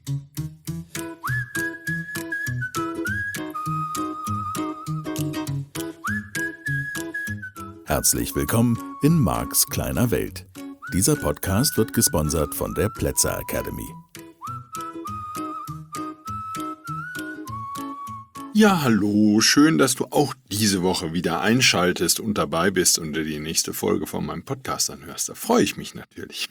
Herzlich willkommen in Marks kleiner Welt. Dieser Podcast wird gesponsert von der Plätzer Academy. Ja, hallo, schön, dass du auch diese Woche wieder einschaltest und dabei bist und dir die nächste Folge von meinem Podcast anhörst. Da freue ich mich natürlich.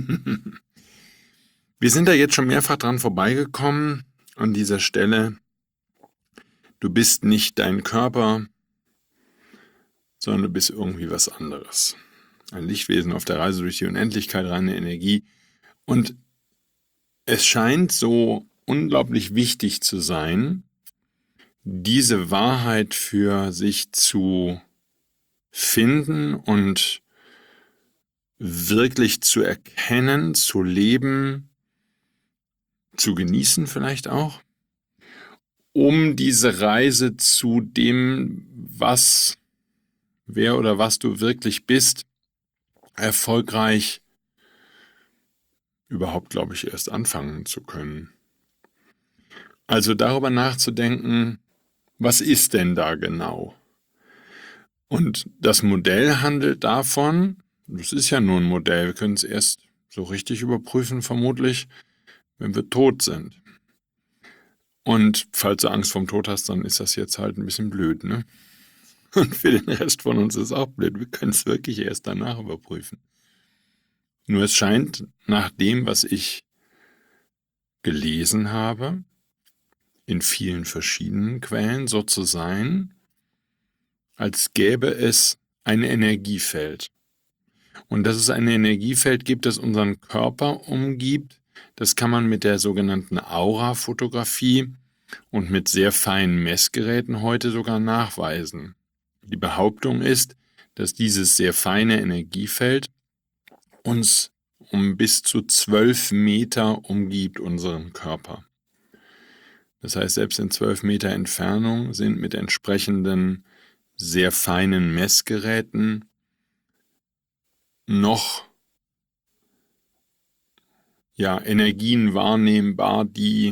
Wir sind da jetzt schon mehrfach dran vorbeigekommen an dieser Stelle. Du bist nicht dein Körper, sondern du bist irgendwie was anderes. Ein Lichtwesen auf der Reise durch die Unendlichkeit, reine Energie. Und es scheint so unglaublich wichtig zu sein, diese Wahrheit für sich zu finden und wirklich zu erkennen, zu leben, zu genießen vielleicht auch, um diese Reise zu dem, wer oder was du wirklich bist, erfolgreich überhaupt, glaube ich, erst anfangen zu können. Also darüber nachzudenken, was ist denn da genau? Und das Modell handelt davon, das ist ja nur ein Modell, wir können es erst so richtig überprüfen, vermutlich, wenn wir tot sind. Und falls du Angst vorm Tod hast, dann ist das jetzt halt ein bisschen blöd, ne? Und für den Rest von uns ist es auch blöd, wir können es wirklich erst danach überprüfen. Nur es scheint nach dem, was ich gelesen habe, in vielen verschiedenen Quellen so zu sein, als gäbe es ein Energiefeld. Und dass es ein Energiefeld gibt, das unseren Körper umgibt, das kann man mit der sogenannten Aura-Fotografie und mit sehr feinen Messgeräten heute sogar nachweisen. Die Behauptung ist, dass dieses sehr feine Energiefeld uns um bis zu 12 Meter umgibt, unseren Körper. Das heißt, selbst in 12 Meter Entfernung sind mit entsprechenden sehr feinen Messgeräten noch Energien wahrnehmbar, die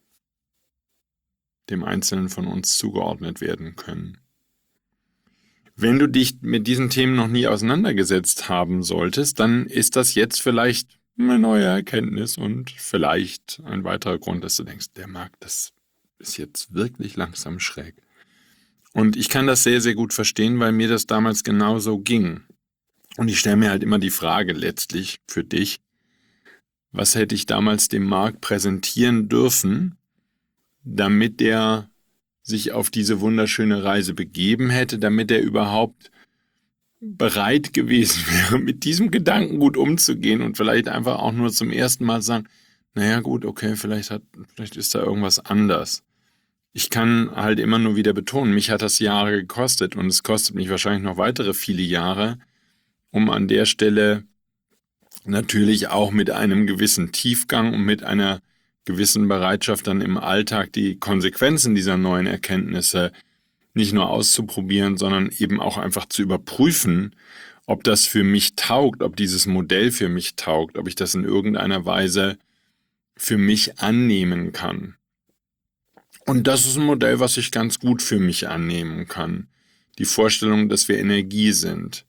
dem Einzelnen von uns zugeordnet werden können. Wenn du dich mit diesen Themen noch nie auseinandergesetzt haben solltest, dann ist das jetzt vielleicht eine neue Erkenntnis und vielleicht ein weiterer Grund, dass du denkst, der Markt, das ist jetzt wirklich langsam schräg. Und ich kann das sehr, sehr gut verstehen, weil mir das damals genauso ging. Und ich stelle mir halt immer die Frage letztlich für dich, was hätte ich damals dem Markt präsentieren dürfen, damit der sich auf diese wunderschöne Reise begeben hätte, damit er überhaupt bereit gewesen wäre, mit diesem Gedankengut umzugehen und vielleicht einfach auch nur zum ersten Mal sagen, naja gut, okay, vielleicht ist da irgendwas anders. Ich kann halt immer nur wieder betonen, mich hat das Jahre gekostet und es kostet mich wahrscheinlich noch weitere viele Jahre, um an der Stelle natürlich auch mit einem gewissen Tiefgang und mit einer gewissen Bereitschaft dann im Alltag die Konsequenzen dieser neuen Erkenntnisse nicht nur auszuprobieren, sondern eben auch einfach zu überprüfen, ob das für mich taugt, ob dieses Modell für mich taugt, ob ich das in irgendeiner Weise für mich annehmen kann. Und das ist ein Modell, was ich ganz gut für mich annehmen kann. Die Vorstellung, dass wir Energie sind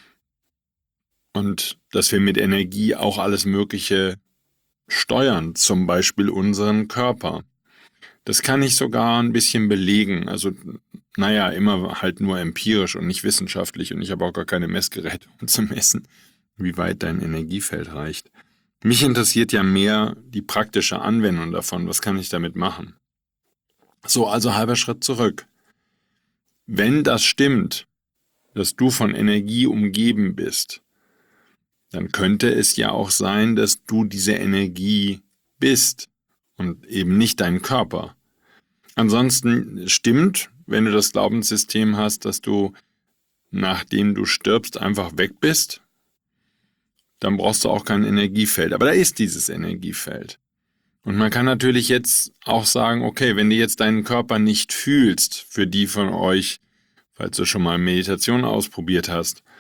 und dass wir mit Energie auch alles Mögliche steuern, zum Beispiel unseren Körper. Das kann ich sogar ein bisschen belegen, also immer halt nur empirisch und nicht wissenschaftlich und ich habe auch gar keine Messgeräte, um zu messen, wie weit dein Energiefeld reicht. Mich interessiert ja mehr die praktische Anwendung davon, was kann ich damit machen? So, also halber Schritt zurück. Wenn das stimmt, dass du von Energie umgeben bist, dann könnte es ja auch sein, dass du diese Energie bist und eben nicht dein Körper. Ansonsten stimmt, wenn du das Glaubenssystem hast, dass du, nachdem du stirbst, einfach weg bist, dann brauchst du auch kein Energiefeld. Aber da ist dieses Energiefeld. Und man kann natürlich jetzt auch sagen, okay, wenn du jetzt deinen Körper nicht fühlst, für die von euch, falls du schon mal Meditation ausprobiert hast,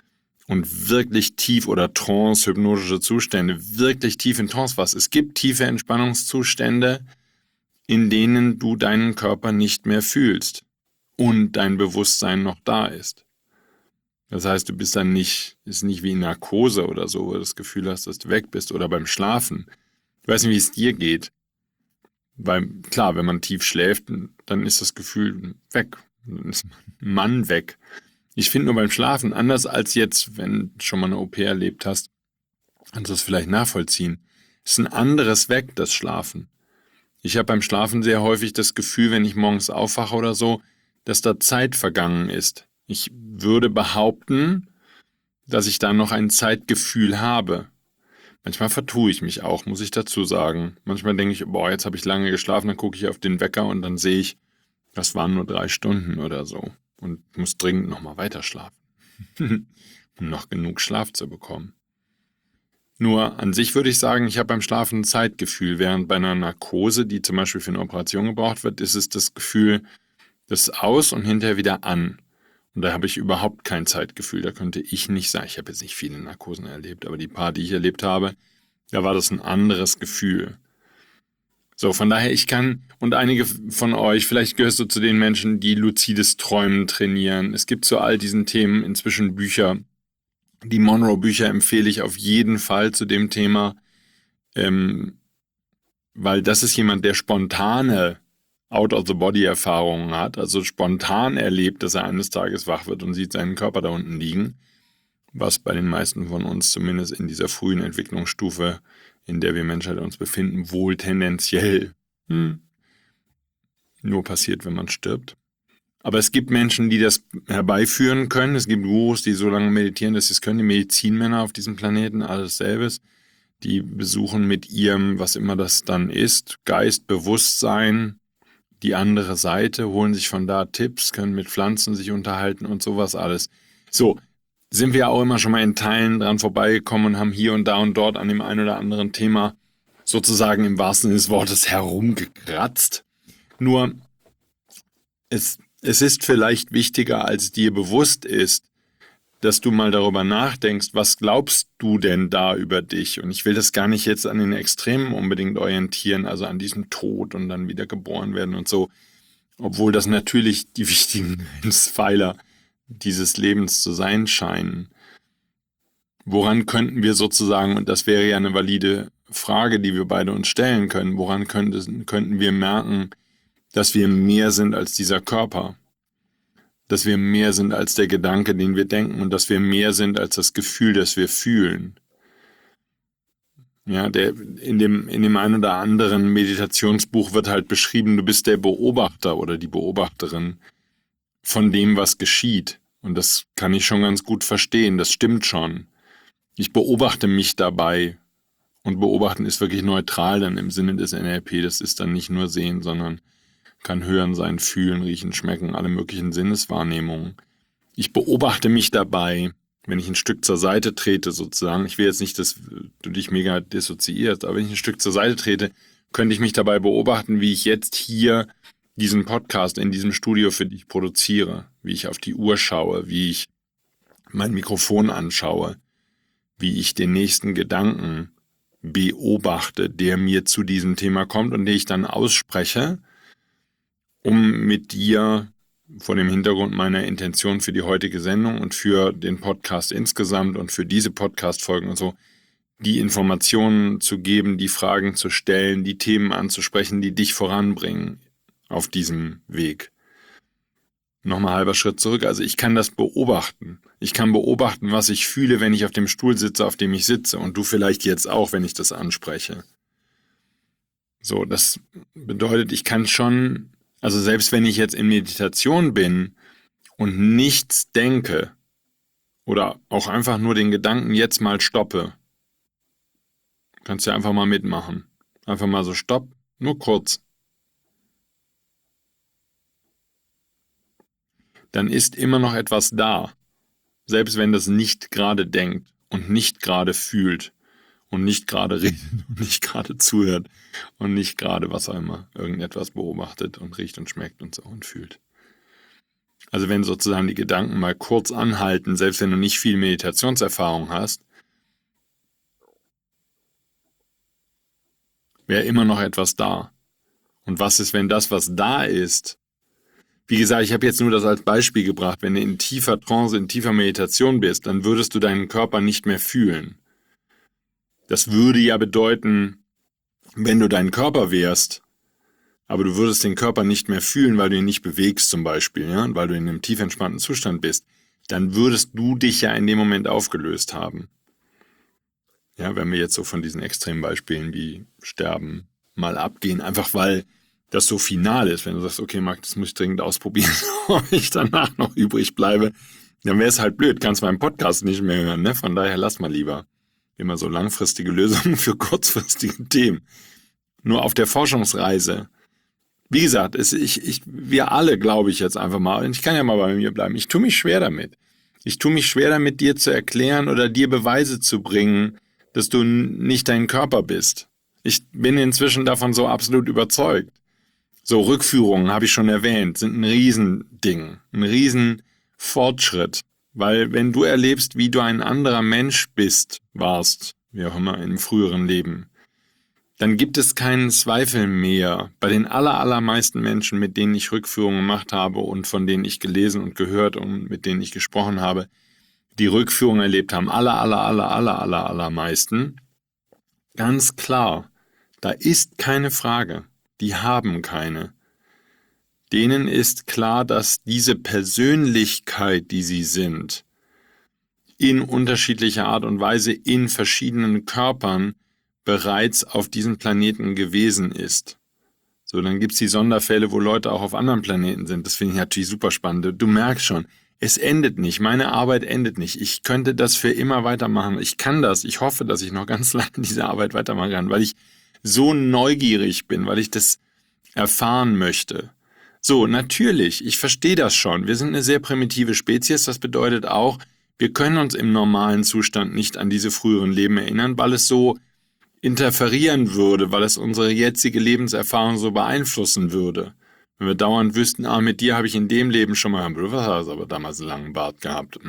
und wirklich tief oder Trance, hypnotische Zustände, wirklich tief in Trance warst. Es gibt tiefe Entspannungszustände, in denen du deinen Körper nicht mehr fühlst und dein Bewusstsein noch da ist. Das heißt, du bist dann ist nicht wie in Narkose oder so, wo du das Gefühl hast, dass du weg bist, oder beim Schlafen. Ich weiß nicht, wie es dir geht. Weil, klar, wenn man tief schläft, dann ist das Gefühl weg. Dann ist man weg. Ich finde nur beim Schlafen, anders als jetzt, wenn du schon mal eine OP erlebt hast, kannst du das vielleicht nachvollziehen. Ist ein anderes Weg, das Schlafen. Ich habe beim Schlafen sehr häufig das Gefühl, wenn ich morgens aufwache oder so, dass da Zeit vergangen ist. Ich würde behaupten, dass ich da noch ein Zeitgefühl habe. Manchmal vertue ich mich auch, muss ich dazu sagen. Manchmal denke ich, boah, jetzt habe ich lange geschlafen, dann gucke ich auf den Wecker und dann sehe ich, das waren nur 3 Stunden oder so und muss dringend nochmal weiter schlafen, um noch genug Schlaf zu bekommen. Nur an sich würde ich sagen, ich habe beim Schlafen ein Zeitgefühl, während bei einer Narkose, die zum Beispiel für eine Operation gebraucht wird, ist es das Gefühl, das ist aus und hinterher wieder an. Und da habe ich überhaupt kein Zeitgefühl, da könnte ich nicht sagen, ich habe jetzt nicht viele Narkosen erlebt, aber die paar, die ich erlebt habe, da war das ein anderes Gefühl. So, von daher, ich kann, und einige von euch, vielleicht gehörst du zu den Menschen, die luzides Träumen trainieren. Es gibt zu all diesen Themen inzwischen Bücher. Die Monroe-Bücher empfehle ich auf jeden Fall zu dem Thema, weil das ist jemand, der spontane Out-of-the-Body-Erfahrungen hat, also spontan erlebt, dass er eines Tages wach wird und sieht seinen Körper da unten liegen, was bei den meisten von uns zumindest in dieser frühen Entwicklungsstufe, in der wir Menschheit uns befinden, wohl tendenziell nur passiert, wenn man stirbt. Aber es gibt Menschen, die das herbeiführen können. Es gibt Gurus, die so lange meditieren, dass sie es können. Die Medizinmänner auf diesem Planeten, alles selbes. Die besuchen mit ihrem, was immer das dann ist, Geist, Bewusstsein, die andere Seite, holen sich von da Tipps, können mit Pflanzen sich unterhalten und sowas alles. So, sind wir auch immer schon mal in Teilen dran vorbeigekommen und haben hier und da und dort an dem einen oder anderen Thema sozusagen im wahrsten Sinne des Wortes herumgekratzt. Nur, es ist vielleicht wichtiger, als dir bewusst ist, dass du mal darüber nachdenkst, was glaubst du denn da über dich? Und ich will das gar nicht jetzt an den Extremen unbedingt orientieren, also an diesem Tod und dann wieder geboren werden und so, obwohl das natürlich die wichtigen Pfeiler dieses Lebens zu sein scheinen. Woran könnten wir sozusagen, und das wäre ja eine valide Frage, die wir beide uns stellen können, woran könnten wir merken, dass wir mehr sind als dieser Körper? Dass wir mehr sind als der Gedanke, den wir denken, und dass wir mehr sind als das Gefühl, das wir fühlen. Ja, in dem einen oder anderen Meditationsbuch wird halt beschrieben, du bist der Beobachter oder die Beobachterin von dem, was geschieht. Und das kann ich schon ganz gut verstehen, das stimmt schon. Ich beobachte mich dabei. Und beobachten ist wirklich neutral dann im Sinne des NLP. Das ist dann nicht nur sehen, sondern kann hören sein, fühlen, riechen, schmecken, alle möglichen Sinneswahrnehmungen. Ich beobachte mich dabei, wenn ich ein Stück zur Seite trete sozusagen. Ich will jetzt nicht, dass du dich mega dissoziierst, aber wenn ich ein Stück zur Seite trete, könnte ich mich dabei beobachten, wie ich jetzt hier diesen Podcast in diesem Studio für dich produziere, wie ich auf die Uhr schaue, wie ich mein Mikrofon anschaue, wie ich den nächsten Gedanken beobachte, der mir zu diesem Thema kommt und den ich dann ausspreche, um mit dir vor dem Hintergrund meiner Intention für die heutige Sendung und für den Podcast insgesamt und für diese Podcast-Folgen und so, die Informationen zu geben, die Fragen zu stellen, die Themen anzusprechen, die dich voranbringen auf diesem Weg. Nochmal halber Schritt zurück. Also ich kann das beobachten. Ich kann beobachten, was ich fühle, wenn ich auf dem Stuhl sitze, auf dem ich sitze. Und du vielleicht jetzt auch, wenn ich das anspreche. So, das bedeutet, ich kann schon, also selbst wenn ich jetzt in Meditation bin und nichts denke oder auch einfach nur den Gedanken jetzt mal stoppe, kannst du ja einfach mal mitmachen. Einfach mal so stopp, nur kurz. Dann ist immer noch etwas da, selbst wenn das nicht gerade denkt und nicht gerade fühlt und nicht gerade redet und nicht gerade zuhört und nicht gerade, was auch immer, irgendetwas beobachtet und riecht und schmeckt und so und fühlt. Also wenn sozusagen die Gedanken mal kurz anhalten, selbst wenn du nicht viel Meditationserfahrung hast, wäre immer noch etwas da. Und was ist, wenn das, was da ist, wie gesagt, ich habe jetzt nur das als Beispiel gebracht, wenn du in tiefer Trance, in tiefer Meditation bist, dann würdest du deinen Körper nicht mehr fühlen. Das würde ja bedeuten, wenn du dein Körper wärst, aber du würdest den Körper nicht mehr fühlen, weil du ihn nicht bewegst zum Beispiel, ja, und weil du in einem tief entspannten Zustand bist, dann würdest du dich ja in dem Moment aufgelöst haben. Ja, wenn wir jetzt so von diesen extremen Beispielen wie Sterben mal abgehen, einfach weil das so final ist. Wenn du sagst, okay, Marc, das muss ich dringend ausprobieren, ob ich danach noch übrig bleibe, dann wäre es halt blöd, kannst meinen Podcast nicht mehr hören, ne? Von daher lass mal lieber immer so langfristige Lösungen für kurzfristige Themen. Nur auf der Forschungsreise, wie gesagt, wir alle, glaube ich jetzt einfach mal, und ich kann ja mal bei mir bleiben, ich tue mich schwer damit. Ich tue mich schwer damit, dir zu erklären oder dir Beweise zu bringen, dass du nicht dein Körper bist. Ich bin inzwischen davon so absolut überzeugt. So, Rückführungen, habe ich schon erwähnt, sind ein Riesending, ein Riesenfortschritt. Weil wenn du erlebst, wie du ein anderer Mensch warst, wie auch immer, im früheren Leben, dann gibt es keinen Zweifel mehr bei den allermeisten Menschen, mit denen ich Rückführungen gemacht habe und von denen ich gelesen und gehört und mit denen ich gesprochen habe, die Rückführungen erlebt haben, allermeisten, ganz klar, da ist keine Frage, die haben keine. Denen ist klar, dass diese Persönlichkeit, die sie sind, in unterschiedlicher Art und Weise in verschiedenen Körpern bereits auf diesem Planeten gewesen ist. So, dann gibt's die Sonderfälle, wo Leute auch auf anderen Planeten sind. Das finde ich natürlich super spannend. Du merkst schon, es endet nicht. Meine Arbeit endet nicht. Ich könnte das für immer weitermachen. Ich kann das. Ich hoffe, dass ich noch ganz lange diese Arbeit weitermachen kann, weil ich so neugierig bin, weil ich das erfahren möchte. So, natürlich, ich verstehe das schon. Wir sind eine sehr primitive Spezies. Das bedeutet auch, wir können uns im normalen Zustand nicht an diese früheren Leben erinnern, weil es so interferieren würde, weil es unsere jetzige Lebenserfahrung so beeinflussen würde. Wenn wir dauernd wüssten, mit dir habe ich in dem Leben schon mal, was hast du aber damals einen langen Bart gehabt.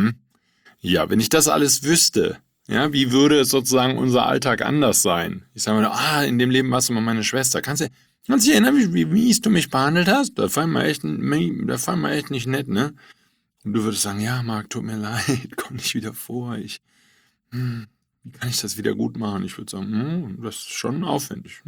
Ja, wenn ich das alles wüsste, ja, wie würde sozusagen unser Alltag anders sein? Ich sage mal, in dem Leben warst du mal meine Schwester. Kannst du dich erinnern, wie mies du mich behandelt hast? Das fand man echt nicht nett, ne? Und du würdest sagen, ja, Marc, tut mir leid, komm nicht wieder vor, wie kann ich das wieder gut machen? Ich würde sagen, das ist schon aufwendig.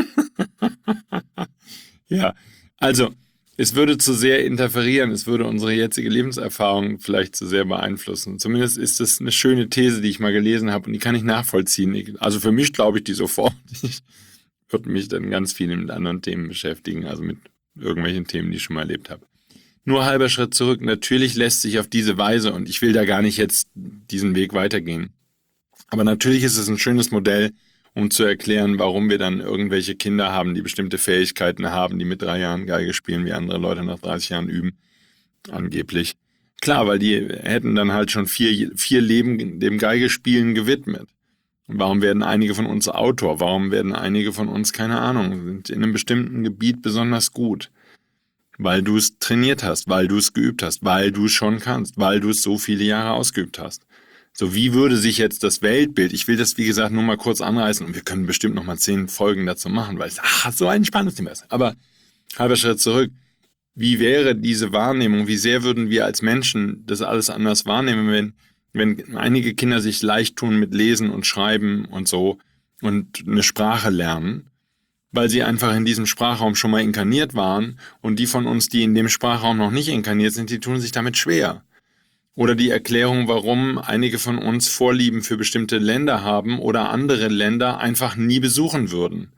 Ja, also, es würde zu sehr interferieren, es würde unsere jetzige Lebenserfahrung vielleicht zu sehr beeinflussen. Zumindest ist das eine schöne These, die ich mal gelesen habe und die kann ich nachvollziehen. Also für mich glaube ich die sofort. Ich würde mich dann ganz viel mit anderen Themen beschäftigen, also mit irgendwelchen Themen, die ich schon mal erlebt habe. Nur halber Schritt zurück. Natürlich lässt sich auf diese Weise, und ich will da gar nicht jetzt diesen Weg weitergehen, aber natürlich ist es ein schönes Modell, um zu erklären, warum wir dann irgendwelche Kinder haben, die bestimmte Fähigkeiten haben, die mit 3 Jahren Geige spielen, wie andere Leute nach 30 Jahren üben, angeblich. Klar, weil die hätten dann halt schon 4 Leben dem Geigespielen gewidmet. Und warum werden einige von uns Autor? Warum werden einige von uns, keine Ahnung, sind in einem bestimmten Gebiet besonders gut? Weil du es trainiert hast, weil du es geübt hast, weil du es schon kannst, weil du es so viele Jahre ausgeübt hast. So, wie würde sich jetzt das Weltbild, ich will das, wie gesagt, nur mal kurz anreißen und wir können bestimmt noch mal 10 Folgen dazu machen, weil es so ein spannendes Thema ist. Aber halber Schritt zurück, wie wäre diese Wahrnehmung, wie sehr würden wir als Menschen das alles anders wahrnehmen, wenn einige Kinder sich leicht tun mit Lesen und Schreiben und so und eine Sprache lernen, weil sie einfach in diesem Sprachraum schon mal inkarniert waren und die von uns, die in dem Sprachraum noch nicht inkarniert sind, die tun sich damit schwer. Oder die Erklärung, warum einige von uns Vorlieben für bestimmte Länder haben oder andere Länder einfach nie besuchen würden.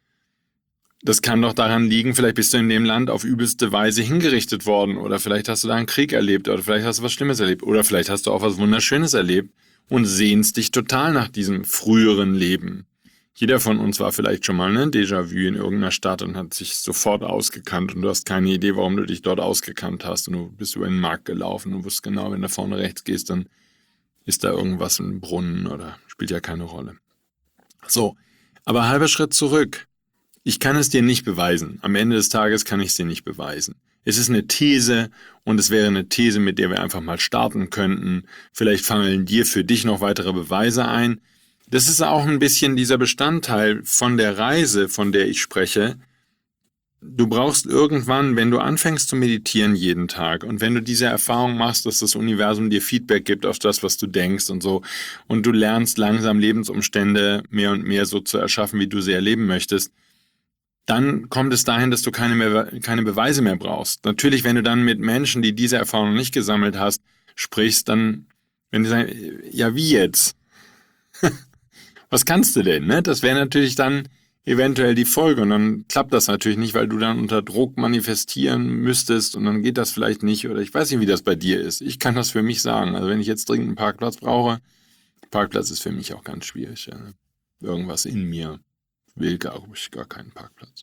Das kann doch daran liegen, vielleicht bist du in dem Land auf übelste Weise hingerichtet worden oder vielleicht hast du da einen Krieg erlebt oder vielleicht hast du was Schlimmes erlebt oder vielleicht hast du auch was Wunderschönes erlebt und sehnst dich total nach diesem früheren Leben. Jeder von uns war vielleicht schon mal ein Déjà-vu in irgendeiner Stadt und hat sich sofort ausgekannt und du hast keine Idee, warum du dich dort ausgekannt hast und du bist über den Markt gelaufen und wusstest genau, wenn du vorne rechts gehst, dann ist da irgendwas im Brunnen oder spielt ja keine Rolle. So, aber halber Schritt zurück. Ich kann es dir nicht beweisen. Am Ende des Tages kann ich es dir nicht beweisen. Es ist eine These und es wäre eine These, mit der wir einfach mal starten könnten. Vielleicht fallen dir für dich noch weitere Beweise ein. Das ist auch ein bisschen dieser Bestandteil von der Reise, von der ich spreche. Du brauchst irgendwann, wenn du anfängst zu meditieren jeden Tag und wenn du diese Erfahrung machst, dass das Universum dir Feedback gibt auf das, was du denkst und so, und du lernst langsam Lebensumstände mehr und mehr so zu erschaffen, wie du sie erleben möchtest, dann kommt es dahin, dass du keine Beweise mehr brauchst. Natürlich, wenn du dann mit Menschen, die diese Erfahrung nicht gesammelt hast, sprichst, dann, wenn die sagen, ja, wie jetzt? Was kannst du denn? Ne? Das wäre natürlich dann eventuell die Folge und dann klappt das natürlich nicht, weil du dann unter Druck manifestieren müsstest und dann geht das vielleicht nicht oder ich weiß nicht, wie das bei dir ist. Ich kann das für mich sagen. Also wenn ich jetzt dringend einen Parkplatz brauche, Parkplatz ist für mich auch ganz schwierig. Ja. Irgendwas in mir will gar keinen Parkplatz.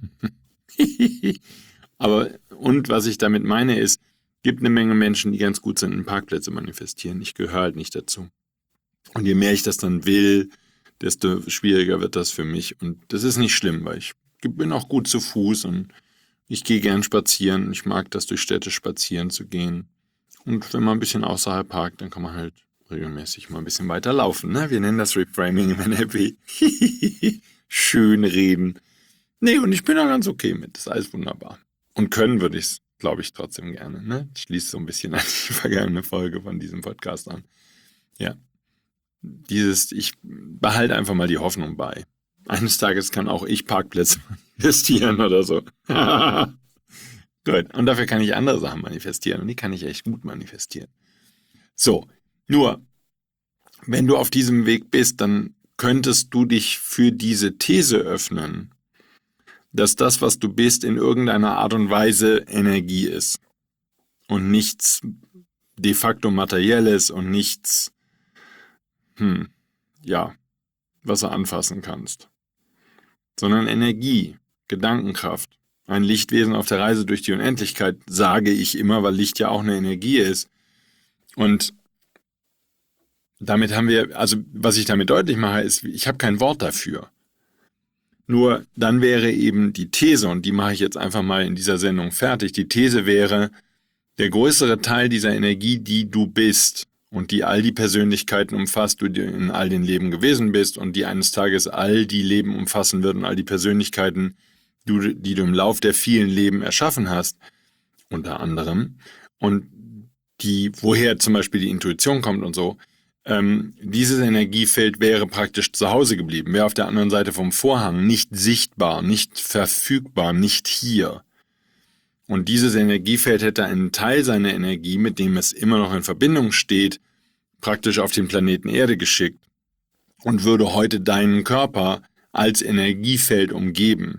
Aber, und was ich damit meine ist, gibt eine Menge Menschen, die ganz gut sind in Parkplätze manifestieren. Ich gehöre halt nicht dazu. Und je mehr ich das dann will, desto schwieriger wird das für mich. Und das ist nicht schlimm, weil ich bin auch gut zu Fuß und ich gehe gern spazieren. Ich mag das, durch Städte spazieren zu gehen. Und wenn man ein bisschen außerhalb parkt, dann kann man halt regelmäßig mal ein bisschen weiter laufen. Ne? Wir nennen das Reframing im NLP. Schön reden. Nee, und ich bin da ganz okay mit. Das ist alles wunderbar. Und können würde ich es, glaube ich, trotzdem gerne. Ne? Schließt so ein bisschen an die vergangene Folge von diesem Podcast an. Ja. Ich behalte einfach mal die Hoffnung bei. Eines Tages kann auch ich Parkplätze manifestieren oder so. Gut. Und dafür kann ich andere Sachen manifestieren. Und die kann ich echt gut manifestieren. So. Nur, wenn du auf diesem Weg bist, dann könntest du dich für diese These öffnen, dass das, was du bist, in irgendeiner Art und Weise Energie ist. Und nichts de facto Materielles und nichts was du anfassen kannst. Sondern Energie, Gedankenkraft, ein Lichtwesen auf der Reise durch die Unendlichkeit, sage ich immer, weil Licht ja auch eine Energie ist. Und damit haben wir, also was ich damit deutlich mache, ist, ich habe kein Wort dafür. Nur dann wäre eben die These, und die mache ich jetzt einfach mal in dieser Sendung fertig, die These wäre, der größere Teil dieser Energie, die du bist, und die all die Persönlichkeiten umfasst, du in all den Leben gewesen bist und die eines Tages all die Leben umfassen wird und all die Persönlichkeiten, die du im Lauf der vielen Leben erschaffen hast, unter anderem, und woher zum Beispiel die Intuition kommt und so, dieses Energiefeld wäre praktisch zu Hause geblieben, wäre auf der anderen Seite vom Vorhang, nicht sichtbar, nicht verfügbar, nicht hier. Und dieses Energiefeld hätte einen Teil seiner Energie, mit dem es immer noch in Verbindung steht, praktisch auf den Planeten Erde geschickt und würde heute deinen Körper als Energiefeld umgeben.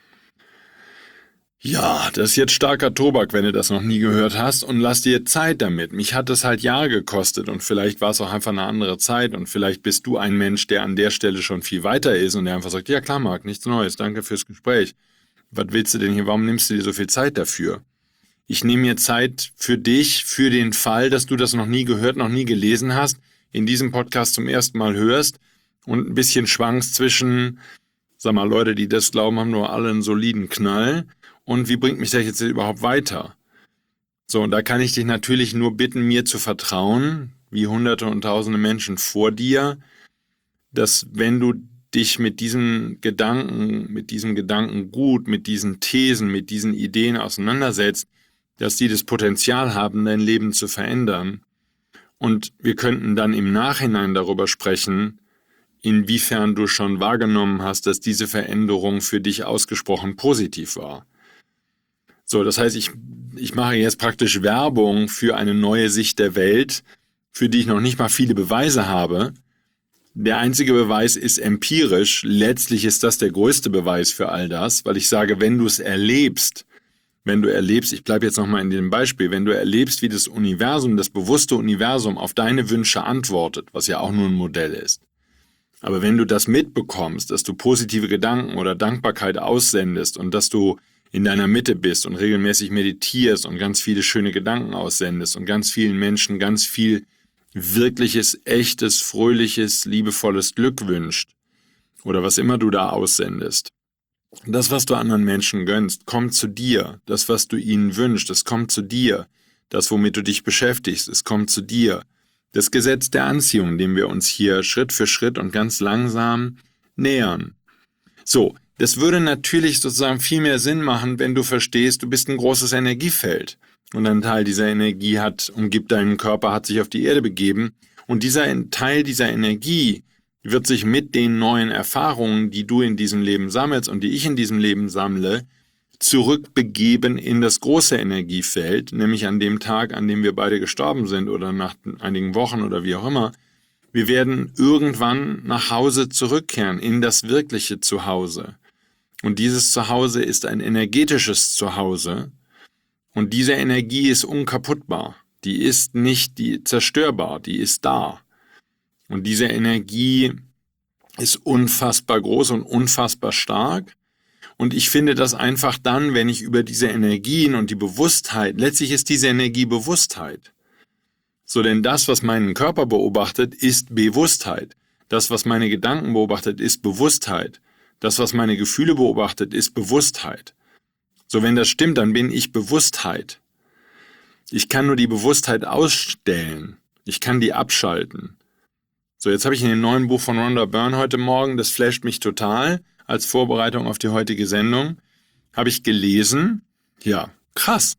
Ja, das ist jetzt starker Tobak, wenn du das noch nie gehört hast, und lass dir Zeit damit. Mich hat das halt Jahre gekostet und vielleicht war es auch einfach eine andere Zeit und vielleicht bist du ein Mensch, der an der Stelle schon viel weiter ist und der einfach sagt, ja klar, Marc, nichts Neues, danke fürs Gespräch. Was willst du denn hier? Warum nimmst du dir so viel Zeit dafür? Ich nehme mir Zeit für dich, für den Fall, dass du das noch nie gehört, noch nie gelesen hast, in diesem Podcast zum ersten Mal hörst und ein bisschen schwankst zwischen, sag mal, Leute, die das glauben, haben nur alle einen soliden Knall und wie bringt mich das jetzt überhaupt weiter? So, und da kann ich dich natürlich nur bitten, mir zu vertrauen, wie Hunderte und Tausende Menschen vor dir, dass wenn du dich mit diesem Gedankengut, mit diesen Thesen, mit diesen Ideen auseinandersetzt, dass die das Potenzial haben, dein Leben zu verändern. Und wir könnten dann im Nachhinein darüber sprechen, inwiefern du schon wahrgenommen hast, dass diese Veränderung für dich ausgesprochen positiv war. So, das heißt, ich mache jetzt praktisch Werbung für eine neue Sicht der Welt, für die ich noch nicht mal viele Beweise habe. Der einzige Beweis ist empirisch. Letztlich ist das der größte Beweis für all das, weil ich sage, wenn du erlebst, ich bleibe jetzt nochmal in dem Beispiel, wenn du erlebst, wie das Universum, das bewusste Universum auf deine Wünsche antwortet, was ja auch nur ein Modell ist. Aber wenn du das mitbekommst, dass du positive Gedanken oder Dankbarkeit aussendest und dass du in deiner Mitte bist und regelmäßig meditierst und ganz viele schöne Gedanken aussendest und ganz vielen Menschen ganz viel wirkliches, echtes, fröhliches, liebevolles Glück wünscht oder was immer du da aussendest, Das, was du anderen Menschen gönnst, kommt zu dir. Das, was du ihnen wünschst, es kommt zu dir. Das, womit du dich beschäftigst, es kommt zu dir. Das Gesetz der Anziehung, dem wir uns hier Schritt für Schritt und ganz langsam nähern. So, das würde natürlich sozusagen viel mehr Sinn machen, wenn du verstehst, du bist ein großes Energiefeld. Und ein Teil dieser Energie umgibt deinen Körper, hat sich auf die Erde begeben. Und dieser Teil dieser Energie wird sich mit den neuen Erfahrungen, die du in diesem Leben sammelst und die ich in diesem Leben sammle, zurückbegeben in das große Energiefeld, nämlich an dem Tag, an dem wir beide gestorben sind oder nach einigen Wochen oder wie auch immer. Wir werden irgendwann nach Hause zurückkehren, in das wirkliche Zuhause. Und dieses Zuhause ist ein energetisches Zuhause. Und diese Energie ist unkaputtbar. Die ist nicht zerstörbar, die ist da. Und diese Energie ist unfassbar groß und unfassbar stark. Und ich finde das einfach dann, wenn ich über diese Energien und die Bewusstheit, letztlich ist diese Energie Bewusstheit. So, denn das, was meinen Körper beobachtet, ist Bewusstheit. Das, was meine Gedanken beobachtet, ist Bewusstheit. Das, was meine Gefühle beobachtet, ist Bewusstheit. So, wenn das stimmt, dann bin ich Bewusstheit. Ich kann nur die Bewusstheit ausstellen. Ich kann die abschalten. So, jetzt habe ich in dem neuen Buch von Rhonda Byrne heute Morgen, das flasht mich total, als Vorbereitung auf die heutige Sendung, habe ich gelesen, ja, krass.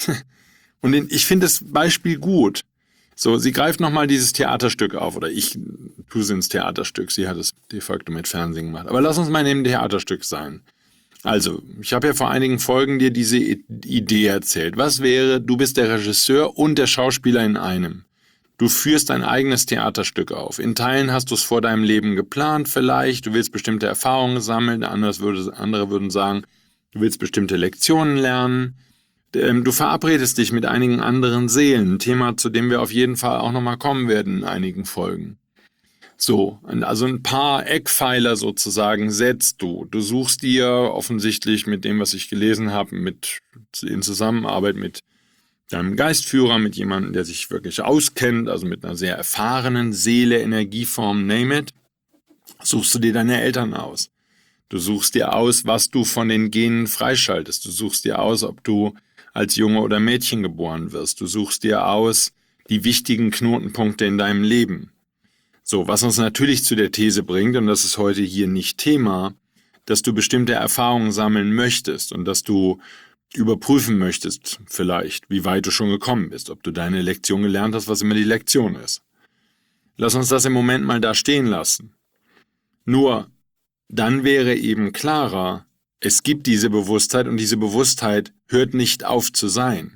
Und ich finde das Beispiel gut. So, sie greift nochmal dieses Theaterstück auf, oder ich tue sie ins Theaterstück, sie hat es de facto mit Fernsehen gemacht. Aber lass uns mal in dem Theaterstück sein. Also, ich habe ja vor einigen Folgen dir diese Idee erzählt. Was wäre, du bist der Regisseur und der Schauspieler in einem. Du führst dein eigenes Theaterstück auf. In Teilen hast du es vor deinem Leben geplant vielleicht, du willst bestimmte Erfahrungen sammeln, andere würden sagen, du willst bestimmte Lektionen lernen. Du verabredest dich mit einigen anderen Seelen, ein Thema, zu dem wir auf jeden Fall auch nochmal kommen werden in einigen Folgen. So, also ein paar Eckpfeiler sozusagen setzt du. Du suchst dir offensichtlich mit dem, was ich gelesen habe, in Zusammenarbeit mit deinem Geistführer, mit jemandem, der sich wirklich auskennt, also mit einer sehr erfahrenen Seele, Energieform, name it, suchst du dir deine Eltern aus. Du suchst dir aus, was du von den Genen freischaltest. Du suchst dir aus, ob du als Junge oder Mädchen geboren wirst. Du suchst dir aus die wichtigen Knotenpunkte in deinem Leben. So, was uns natürlich zu der These bringt, und das ist heute hier nicht Thema, dass du bestimmte Erfahrungen sammeln möchtest und dass du überprüfen möchtest, vielleicht, wie weit du schon gekommen bist, ob du deine Lektion gelernt hast, was immer die Lektion ist. Lass uns das im Moment mal da stehen lassen. Nur, dann wäre eben klarer, es gibt diese Bewusstheit und diese Bewusstheit hört nicht auf zu sein.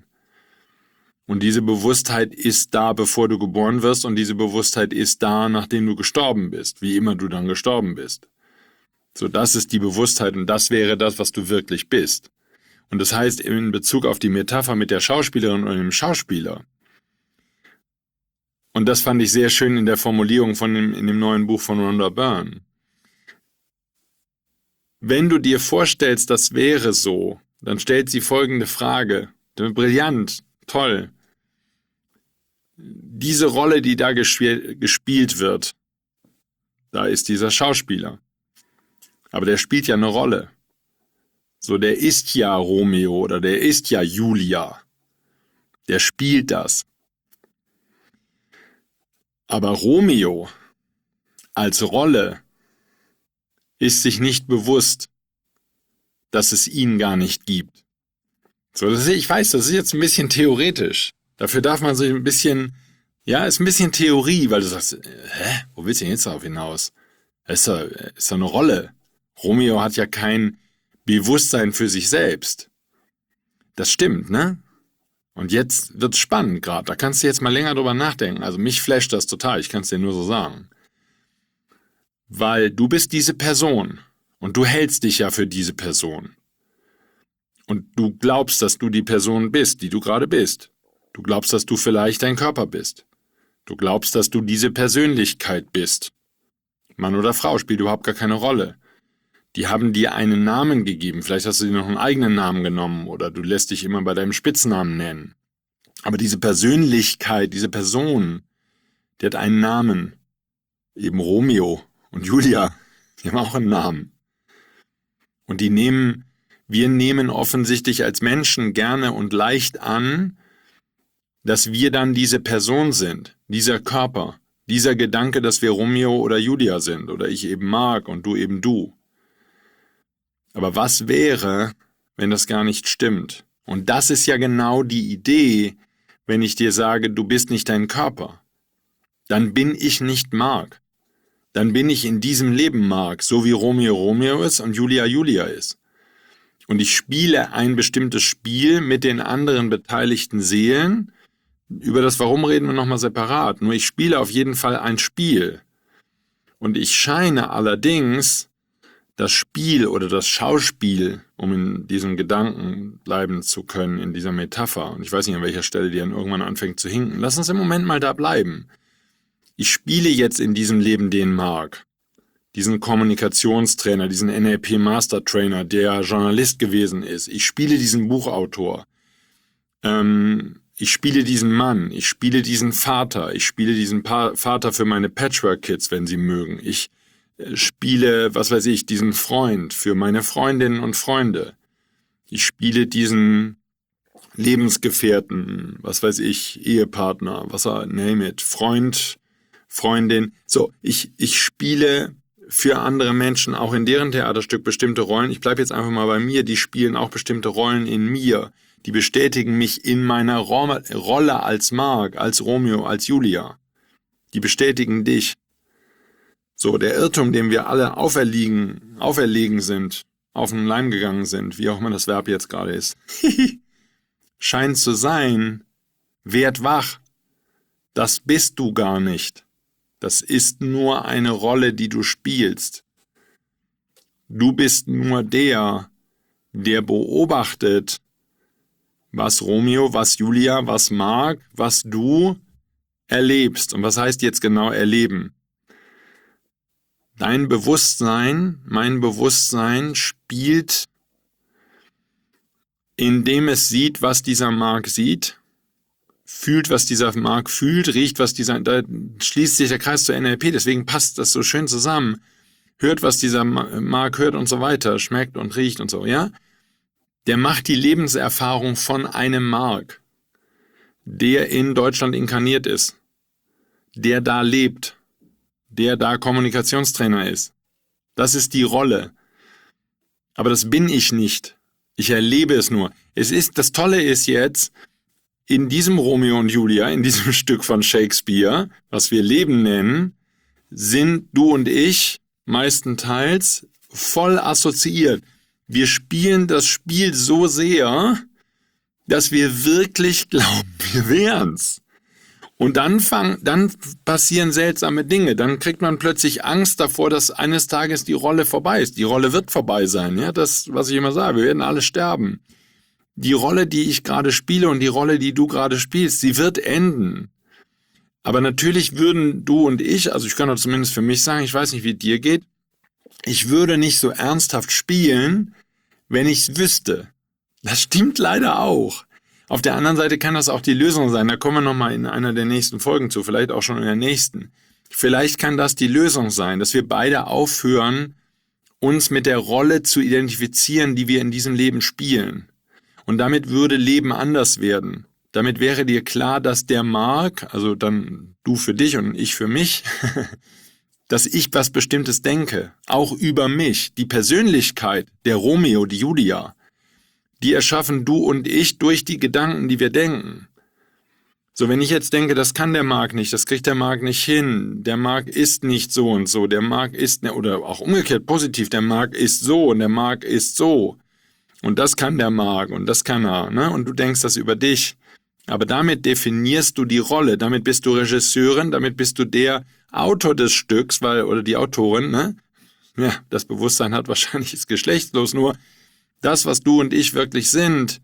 Und diese Bewusstheit ist da, bevor du geboren wirst, und diese Bewusstheit ist da, nachdem du gestorben bist, wie immer du dann gestorben bist. So, das ist die Bewusstheit und das wäre das, was du wirklich bist. Und das heißt, in Bezug auf die Metapher mit der Schauspielerin und dem Schauspieler, und das fand ich sehr schön in der Formulierung in dem neuen Buch von Rhonda Byrne. Wenn du dir vorstellst, das wäre so, dann stellt sie folgende Frage. Brillant, toll. Diese Rolle, die da gespielt wird, da ist dieser Schauspieler. Aber der spielt ja eine Rolle. So, der ist ja Romeo oder der ist ja Julia. Der spielt das. Aber Romeo als Rolle ist sich nicht bewusst, dass es ihn gar nicht gibt. So, ich weiß, das ist jetzt ein bisschen theoretisch. Dafür darf man sich ein bisschen, ja, ist ein bisschen Theorie, weil du sagst, wo willst du denn jetzt darauf hinaus? Ist doch eine Rolle. Romeo hat ja kein Bewusstsein für sich selbst. Das stimmt, ne? Und jetzt wird's spannend gerade. Da kannst du jetzt mal länger drüber nachdenken. Also mich flasht das total, ich kann es dir nur so sagen. Weil du bist diese Person und du hältst dich ja für diese Person. Und du glaubst, dass du die Person bist, die du gerade bist. Du glaubst, dass du vielleicht dein Körper bist. Du glaubst, dass du diese Persönlichkeit bist. Mann oder Frau spielt überhaupt gar keine Rolle. Die haben dir einen Namen gegeben, vielleicht hast du dir noch einen eigenen Namen genommen oder du lässt dich immer bei deinem Spitznamen nennen. Aber diese Persönlichkeit, diese Person, die hat einen Namen. Eben Romeo und Julia, die haben auch einen Namen. Und wir nehmen offensichtlich als Menschen gerne und leicht an, dass wir dann diese Person sind, dieser Körper, dieser Gedanke, dass wir Romeo oder Julia sind oder ich eben Mark und du eben du. Aber was wäre, wenn das gar nicht stimmt? Und das ist ja genau die Idee, wenn ich dir sage, du bist nicht dein Körper. Dann bin ich nicht Mark. Dann bin ich in diesem Leben Mark, so wie Romeo Romeo ist und Julia Julia ist. Und ich spiele ein bestimmtes Spiel mit den anderen beteiligten Seelen. Über das Warum reden wir nochmal separat. Nur ich spiele auf jeden Fall ein Spiel. Und ich scheine allerdings das Spiel oder das Schauspiel, um in diesem Gedanken bleiben zu können, in dieser Metapher, und ich weiß nicht, an welcher Stelle die dann irgendwann anfängt zu hinken, lass uns im Moment mal da bleiben. Ich spiele jetzt in diesem Leben den Mark, diesen Kommunikationstrainer, diesen NLP Master Trainer, der Journalist gewesen ist. Ich spiele diesen Buchautor. Ich spiele diesen Mann. Ich spiele diesen Vater. Ich spiele diesen Vater für meine Patchwork-Kids, wenn sie mögen. Ich spiele, was weiß ich, diesen Freund für meine Freundinnen und Freunde. Ich spiele diesen Lebensgefährten, was weiß ich, Ehepartner, name it, Freund, Freundin. So, ich spiele für andere Menschen auch in deren Theaterstück bestimmte Rollen. Ich bleibe jetzt einfach mal bei mir, die spielen auch bestimmte Rollen in mir. Die bestätigen mich in meiner Rolle als Mark, als Romeo, als Julia. Die bestätigen dich. So, der Irrtum, dem wir alle auferlegen sind, auf den Leim gegangen sind, wie auch immer das Verb jetzt gerade ist, scheint zu sein, werd wach. Das bist du gar nicht. Das ist nur eine Rolle, die du spielst. Du bist nur der beobachtet, was Romeo, was Julia, was Mark, was du erlebst. Und was heißt jetzt genau erleben? Dein Bewusstsein, mein Bewusstsein spielt, indem es sieht, was dieser Mark sieht, fühlt, was dieser Mark fühlt, riecht, da schließt sich der Kreis zur NLP, deswegen passt das so schön zusammen, hört, was dieser Mark hört und so weiter, schmeckt und riecht und so, ja? Der macht die Lebenserfahrung von einem Mark, der in Deutschland inkarniert ist, der da lebt, der da Kommunikationstrainer ist. Das ist die Rolle. Aber das bin ich nicht. Ich erlebe es nur. Das Tolle ist jetzt, in diesem Romeo und Julia, in diesem Stück von Shakespeare, was wir Leben nennen, sind du und ich meistenteils voll assoziiert. Wir spielen das Spiel so sehr, dass wir wirklich glauben, wir wären's. Und dann passieren seltsame Dinge. Dann kriegt man plötzlich Angst davor, dass eines Tages die Rolle vorbei ist. Die Rolle wird vorbei sein, ja, das, was ich immer sage. Wir werden alle sterben. Die Rolle, die ich gerade spiele und die Rolle, die du gerade spielst, sie wird enden. Aber natürlich würden du und ich, also ich kann doch zumindest für mich sagen, ich weiß nicht, wie es dir geht, ich würde nicht so ernsthaft spielen, wenn ich es wüsste. Das stimmt leider auch. Auf der anderen Seite kann das auch die Lösung sein. Da kommen wir nochmal in einer der nächsten Folgen zu, vielleicht auch schon in der nächsten. Vielleicht kann das die Lösung sein, dass wir beide aufhören, uns mit der Rolle zu identifizieren, die wir in diesem Leben spielen. Und damit würde Leben anders werden. Damit wäre dir klar, dass der Mark, also dann du für dich und ich für mich, dass ich was Bestimmtes denke, auch über mich. Die Persönlichkeit, der Romeo, die Julia, die erschaffen du und ich durch die Gedanken, die wir denken. So, wenn ich jetzt denke, das kann der Mark nicht, das kriegt der Mark nicht hin, der Mark ist nicht so und so, der Mark ist, oder auch umgekehrt positiv, der Mark ist so und der Mark ist so. Und das kann der Mark und das kann er, ne? Und du denkst das über dich. Aber damit definierst du die Rolle, damit bist du Regisseurin, damit bist du der Autor des Stücks, oder die Autorin, ne? Ja, das Bewusstsein hat wahrscheinlich ist geschlechtslos, nur das, was du und ich wirklich sind,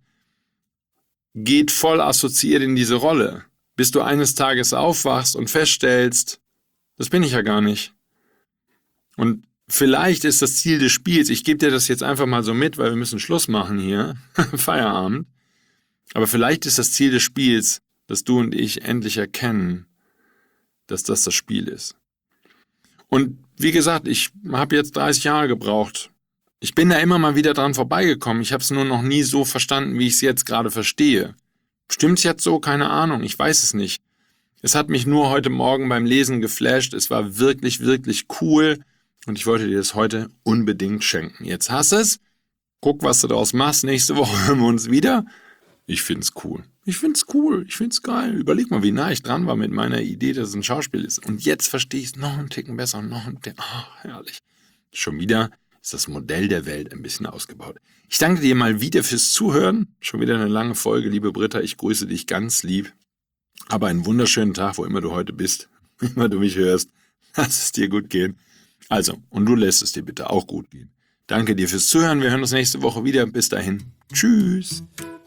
geht voll assoziiert in diese Rolle. Bis du eines Tages aufwachst und feststellst, das bin ich ja gar nicht. Und vielleicht ist das Ziel des Spiels, ich gebe dir das jetzt einfach mal so mit, weil wir müssen Schluss machen hier, Feierabend, aber vielleicht ist das Ziel des Spiels, dass du und ich endlich erkennen, dass das Spiel ist. Und wie gesagt, ich habe jetzt 30 Jahre gebraucht, Ich bin da immer mal wieder dran vorbeigekommen. Ich habe es nur noch nie so verstanden, wie ich es jetzt gerade verstehe. Stimmt's jetzt so? Keine Ahnung. Ich weiß es nicht. Es hat mich nur heute Morgen beim Lesen geflasht. Es war wirklich, wirklich cool. Und ich wollte dir das heute unbedingt schenken. Jetzt hast du es. Guck, was du daraus machst. Nächste Woche hören wir uns wieder. Ich find's cool. Ich find's geil. Überleg mal, wie nah ich dran war mit meiner Idee, dass es ein Schauspiel ist. Und jetzt verstehe ich es noch einen Ticken besser. Herrlich. Schon wieder ist das Modell der Welt ein bisschen ausgebaut. Ich danke dir mal wieder fürs Zuhören. Schon wieder eine lange Folge, liebe Britta. Ich grüße dich ganz lieb. Aber einen wunderschönen Tag, wo immer du heute bist. Immer du mich hörst. Lass es dir gut gehen. Also, und du lässt es dir bitte auch gut gehen. Danke dir fürs Zuhören. Wir hören uns nächste Woche wieder. Bis dahin. Tschüss.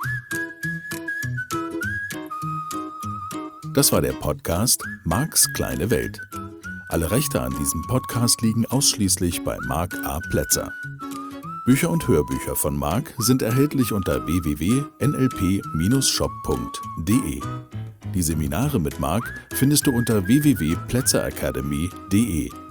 Das war der Podcast Marks kleine Welt. Alle Rechte an diesem Podcast liegen ausschließlich bei Mark A. Plätzer. Bücher und Hörbücher von Mark sind erhältlich unter www.nlp-shop.de. Die Seminare mit Mark findest du unter www.plätzeracademy.de.